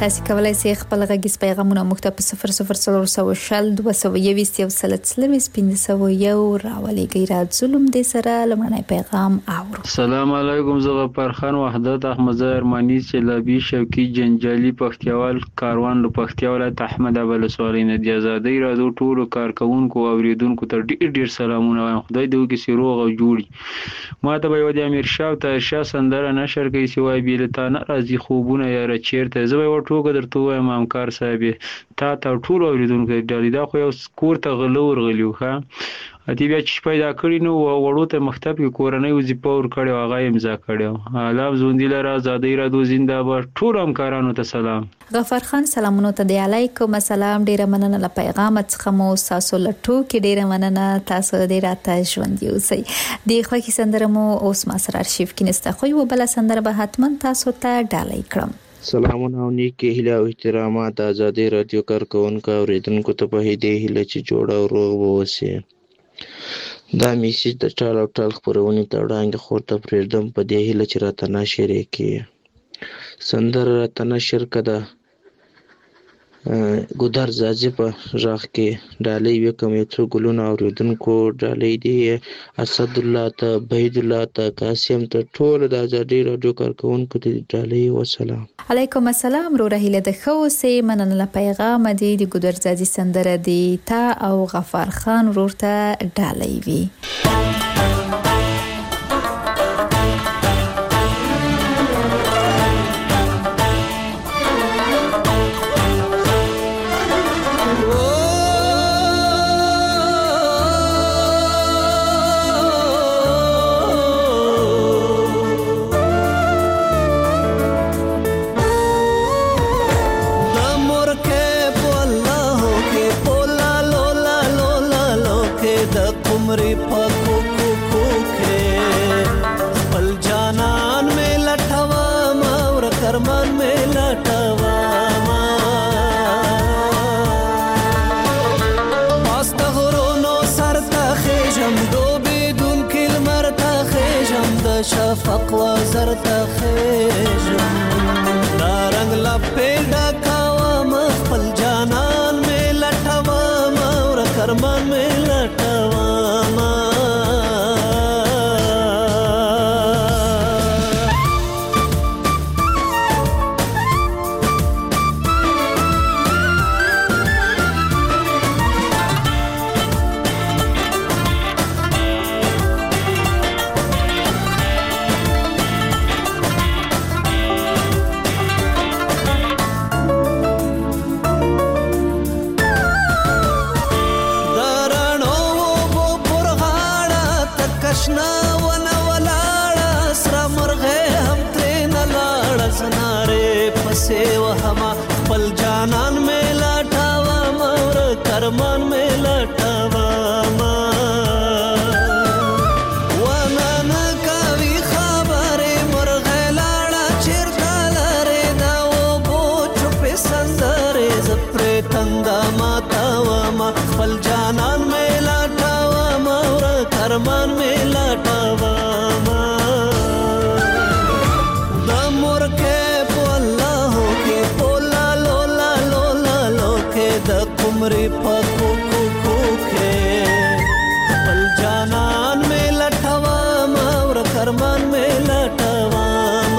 تاسو کولای شئ خپل غږیز پیغامونه موږ ته په صفر صفر صفر صفر شل دوه سوه یوویشت یو سل څلوېښت پنځه سوه یو راولېږئ. را ظلم دې سره لمړنی پیغام اورو. السلام علیکم. زه غفار خان وحدت احمد ارمانی چلابی شوقي جنجالي پختیوال کاروان له پختیا ولایت احمد ابل سوالې نه دی. آزادۍ رادیو ټولو کارکونکو او اوریدونکو ته ډیر ډیر سلامونه وایم. خدای دې وکړي چې روغ او جوړي. ما ته به یو د امیر شاه او طاهر شاه سندره نشر کوي چې وایي بیلتانه راځي خوبونه یاره چیرته. زه به یو ټوکه درته وایم همکار صاحب تا ته ټولو اوریدونکو ډالۍ دا خو یو کور ته غله ورغلي وو ښه اتی بیا چې پیدا کړي نو وړو ته مکتب کې کورنۍ وظیفه ورکړې او هغه امضا کړې. الله زوندي لره آزادۍ رادیو زنده‌باد. ټول همکارانو ته سلام. غفار خان سلامونه ته دی علیکم السلام. ډیره مننه له پیغام څخه مو تاسو له ټوکې ډیره مننه. تاسو ډیر راته ژوند یوسئ. د خوښي سندره مو اوس ما سره ارشیف کې نسته خو یو بل سندره به حتما تاسو ته ډالۍ کړم. سلامونه او نیکی هیله او احترامات آزادۍ رادیو کارکونکو او اوریدونکو ته په دې هیله چې جوړ او روغ اوسئ. دا میسیج د ټال او ټال خپرونې ته وړاندې خور ته پرېږدم په دې هیله چې راته نشر یې کړي. سندره راته نشر کړه ګودر زاځي په غږ کې ډالۍ وکم یو څو ګلونه اوریدونکو ډالۍ دی اسد الله ته بهید الله ته قاسم ته ټول د آزادۍ رادیو کارکونکو ته ډالۍ وسلام. علیکم السلام. رو رهیله د خو مننه له پیغام دی د ګودر زاځي سندره دی تا او غفار خان ورته ډالۍ وی. شفق وزر تخیجم دا رنگ لپې ډکوم خپل جانان مې لټوم او کرمان مې لټوم. خپل جانان مې لټوم او کرمان مې لټوم. ونه نه کوي خبرې مرغې لاړه چیرته لرې دا اوبو چوپې سندرې زه پرې تنده ماتوم. خپل جانان مې لټوم او کرمان مې لټوم. د مورکې د قمري په کوکو کوکې خپل جانان مې لټوم او کرمان مې لټوم.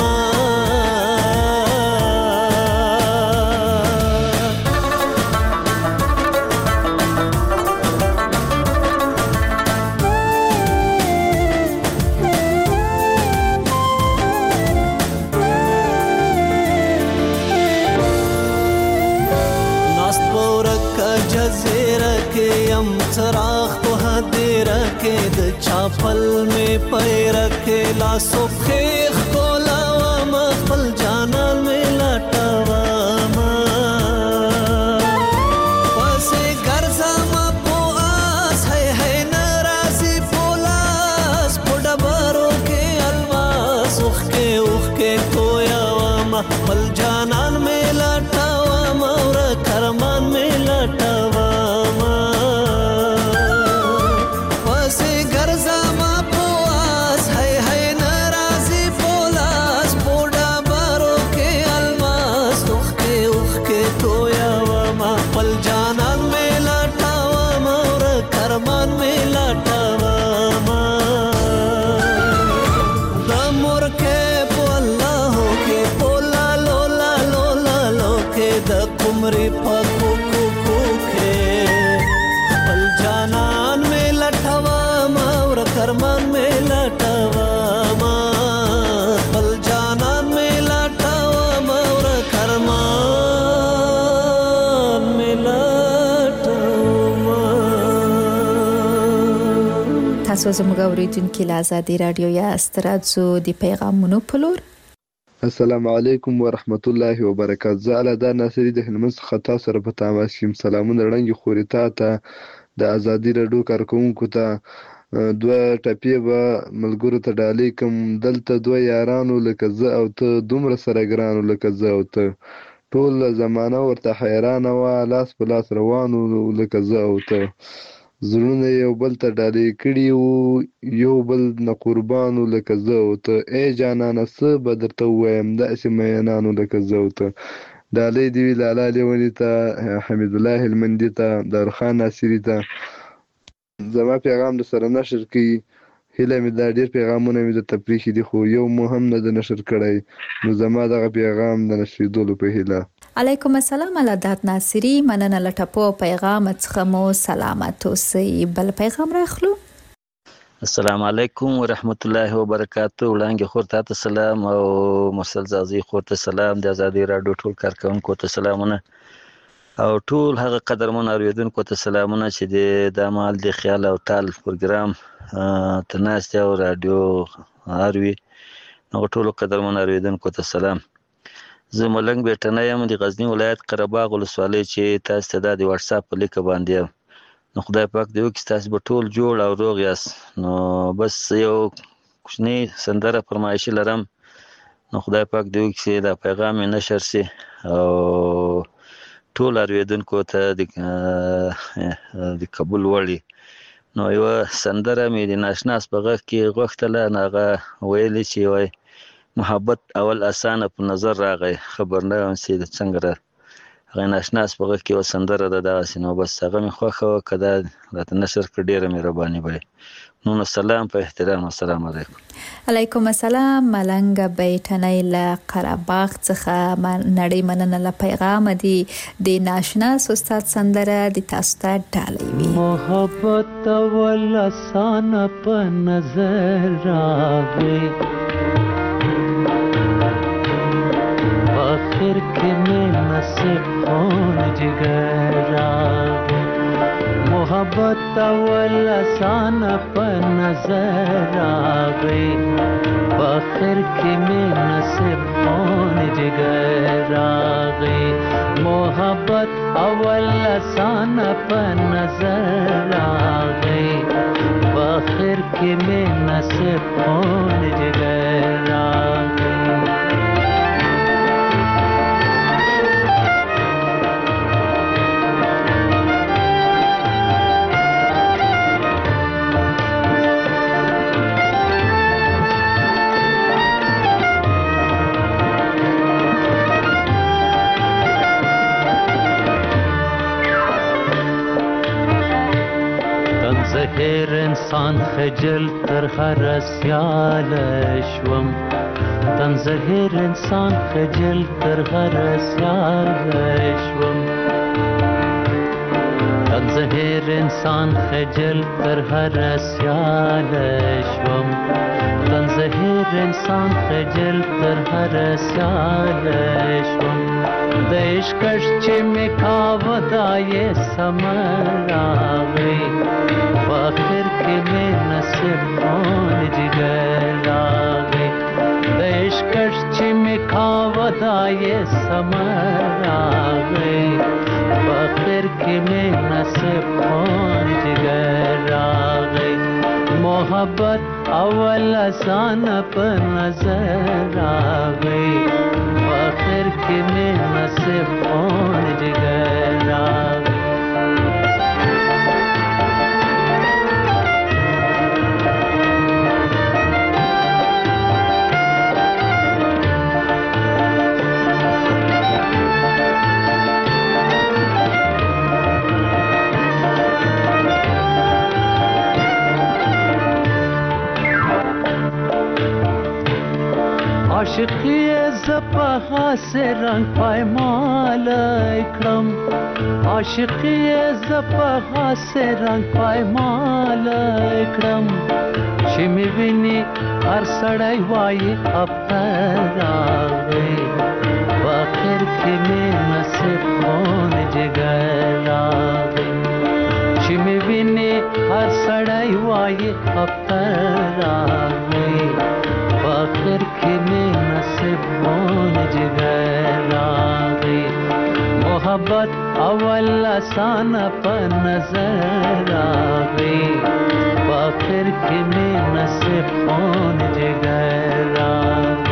چراغ په هدیره کې د چاپل مې پیره کې لاسو خېخ کولاوم خپل جانان مې لټوم. پسې ګرځم په آس هی هی ناراضي پولاس په ډبرو کې الماس اوښ کې اوښ کې کویاوم. خپل جانان مې لټوم او کرمان مې لټوم. ورکه په الله کې پولا لولا لولا لوکه د قمري په کو کو کې بل جانان مې لټوا ما ور کرمان مې لټوا ما بل جانان مې لټوا ما ور کرمان تاسو زموږ اوریدونکو له آزادي رادیو یا استرادزو د پیغامونو په لور. السلام علیکم ورحمت الله وبرکاته. زه الادا ناصری د هلمند څخه تاسو سره په تماس یم. سلامونه وړاندې خوري تا ته د آزادي رادیو کارکونکو ته دوه ټپې به ملګرو ته ډالۍ کوم. دلته دوه یارانو لکه زه او ته دومره سره ګرانو لکه زه او ته ټول زمانه ورته حیرانه وه لاس په لاس روانو لکه زه او ته زړونه یو بل ته ډالۍ کړي وو یو بل نه قربانو لکه زه او ته ای جانانه څه به درته ووایم داسې مینانو لکه زه او ته. ډالۍ دې وي لالا لیوني ته حمید الله هلمندي ته دارخان ناصري ته. زما پیغام در سره نشر کړي هیله مې دا ډېر پیغامونه مې درته پرېښي دي خو یو مو هم نه ده نشر کړی نو زما دغه پیغام د نشریدلو په هیله. علیکم السلام الادات ناصری مننه لټپو پیغام څخه مو سلامت اوسئ. بل پیغام راخلو. السلام علیکم ورحمت الله وبرکاته. وړاندې خور ته سلام او مرسل زازي خور ته سلام. د آزادي رادیو ټول کارکونکو ته سلامونه او ټول هغه قدرمن اوریدونکو ته سلامونه چې د مال د خیال او تال پروګرام تناسته او رادیو اروي نو ټول قدرمن اوریدونکو ته سلام. زه ملنګ بیٹنه یم د غزنی ولایت قره باغ ولسوالۍ چې تاسو ته د واتس اپ په لیک باندې نو خدای پاک دې وکړي تاسو به ټول جوړ او روغ یاست. نو بس یو کوچنی سندره فرمایشي لرم نو خدای پاک دې وکړي چې دا پیغام نشر سي او ټول اوریدونکو ته د قبول وړي. نو یو سندره مې د ناشناس په غږ کې غوښتله هغه ویلي چې وای محبت اول اسانه په نظر راغی خبر نه وم چې څنګه را هغه ناشناس په غږ کې یو سندره ده دغسې نو بس هغه مې خوښه وه که دا راته نشر کړه ډېره مهرباني به نو نو سلام په احترام. السلام علیکم. علیکم السلام. ملنګ بیٹنی له قره باغ څخه نړۍ مننه له پیغام دی د ناشناس استاد سندره د تاسو ته ډالۍ وي. محبت اول اسانه په نظر راغی آخر کے میں نصیب خون جگر آگے محبت اول آسان پر نظر آگئی آخر کے میں نصیب خون جگر آگئی محبت اول آسان پر نظر آگئی آخر کے میں نصیب خون جگر آگئی. زهر انسان خجل تر هر سیال شوم تن زهر انسان خجل تر هر سیال شوم تن زهر انسان خجل تر هر سیال شوم تن زهر انسان خجل تر هر سیال شوم د عشقش چې می کاوه دا یې سمر راغی آخر کې می نصیب خون جگر راغی د عشقش چې می کاوه دا یې سمر راغی آخر کې می نصیب خون جگر راغی محبت اول آسان پر نظر راغی آخر کې می نصیب خون جگر راغی. عاشقی زپا خاص رنگ پایمال کړم عاشقی زپا خاص رنگ پایمال کړم چې مې ویني هر سړی وایي افتر راغی په اخر کې مې نصیب خون جګر راغی چې مې ویني هر سړی وایي افتر راغی په اخر کې مې نصیب خون جګر راغی محبت اول آسان په نظر راغی په اخر کې مې نصیب خون جګر راغی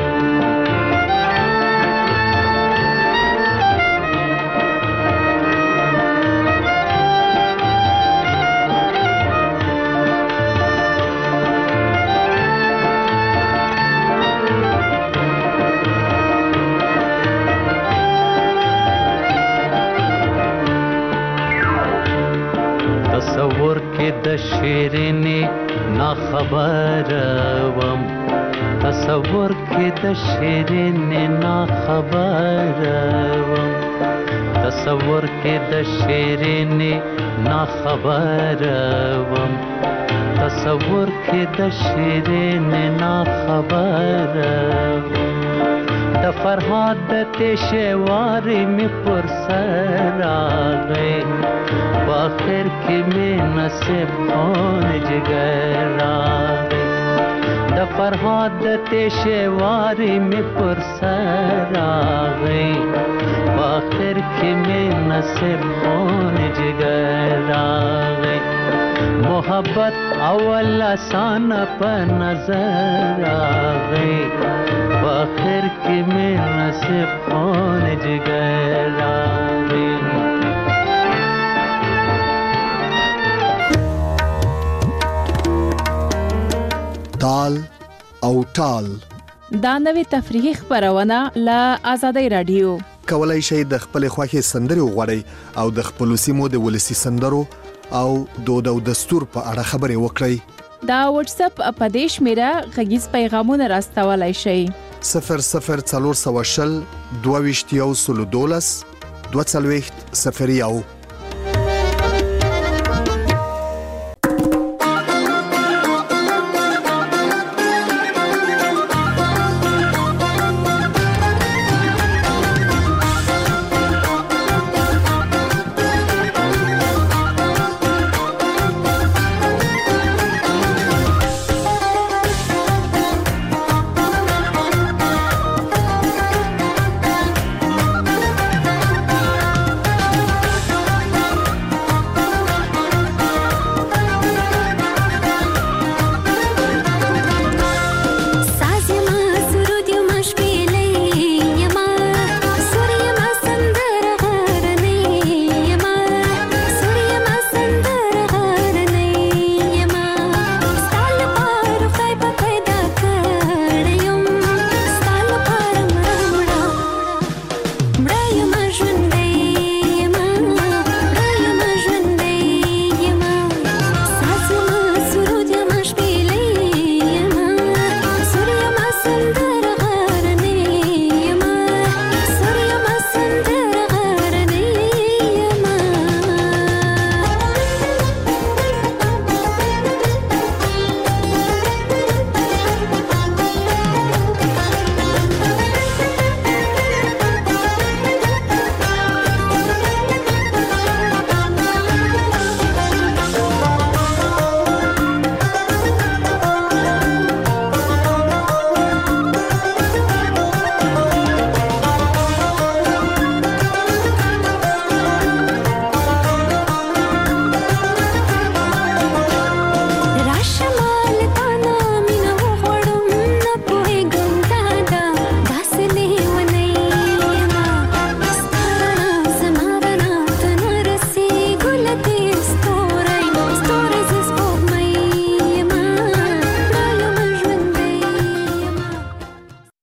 تصور کې د شیرینې نا خبر وم تصور کې د شیرینې نا خبر وم تصور کې د شیرینې نا خبر وم تصور کې د شیرینې نا خبر وم د فرهاد د تشوارې مې پر سر راغی په اخر کې مې نصیب خون جګر راغی د فرهاد د تشوارې مې پر سر راغی په اخر کې مې نصیب خون جګر راغی محبت اول آسان په نظر راغی په اخر کې مې نصیب خون جګر راغی تال او ټال دا نوې تفریحي خبرونه له آزادۍ رادیو کولای شئ د خپل خوښي سندرې وغوړئ او د خپل سیمو د ولسی سندرو او دود او دستور په اړه خبرې وکړئ دا واتس اپ اپدیش میرا غږیز پیغامونه راستولای شئ صفر صفر څلور سوه شل دوه ویشت یو سلو دولس دوه څلوېښت صفر یو